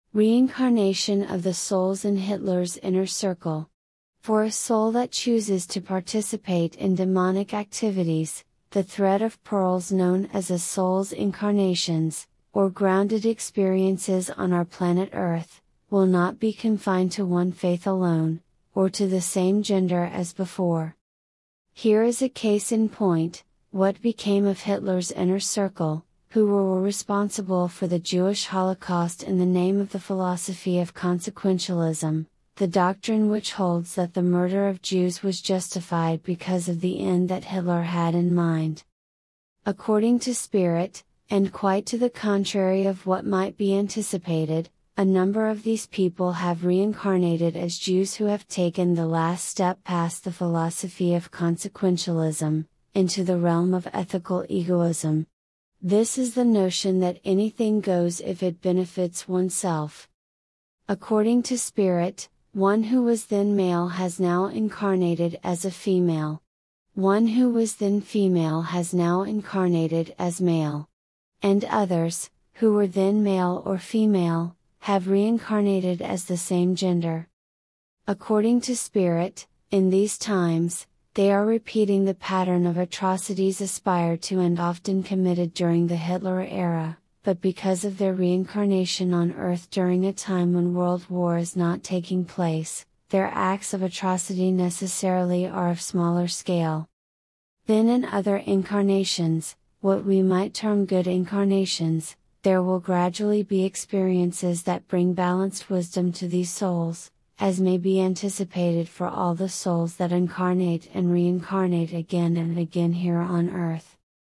Reincarnation of the souls in Hitler's inner circle. For a soul that chooses to participate in demonic activities, the thread of pearls known as a soul's incarnations, or grounded experiences on our planet Earth, will not be confined to one faith alone, or to the same gender as before. Here is a case in point: what became of Hitler's inner circle, who were responsible for the Jewish Holocaust in the name of the philosophy of consequentialism, the doctrine which holds that the murder of Jews was justified because of the end that Hitler had in mind. According to Spirit, and quite to the contrary of what might be anticipated, a number of these people have reincarnated as Jews who have taken the last step past the philosophy of consequentialism, into the realm of ethical egoism. This is the notion that anything goes if it benefits oneself. According to Spirit, one who was then male has now incarnated as a female. One who was then female has now incarnated as male. And others, who were then male or female, have reincarnated as the same gender. According to Spirit, in these times, they are repeating the pattern of atrocities aspired to and often committed during the Hitler era, but because of their reincarnation on Earth during a time when world war is not taking place, their acts of atrocity necessarily are of smaller scale. Then in other incarnations, what we might term good incarnations, there will gradually be experiences that bring balanced wisdom to these souls, as may be anticipated for all the souls that incarnate and reincarnate again and again here on Earth.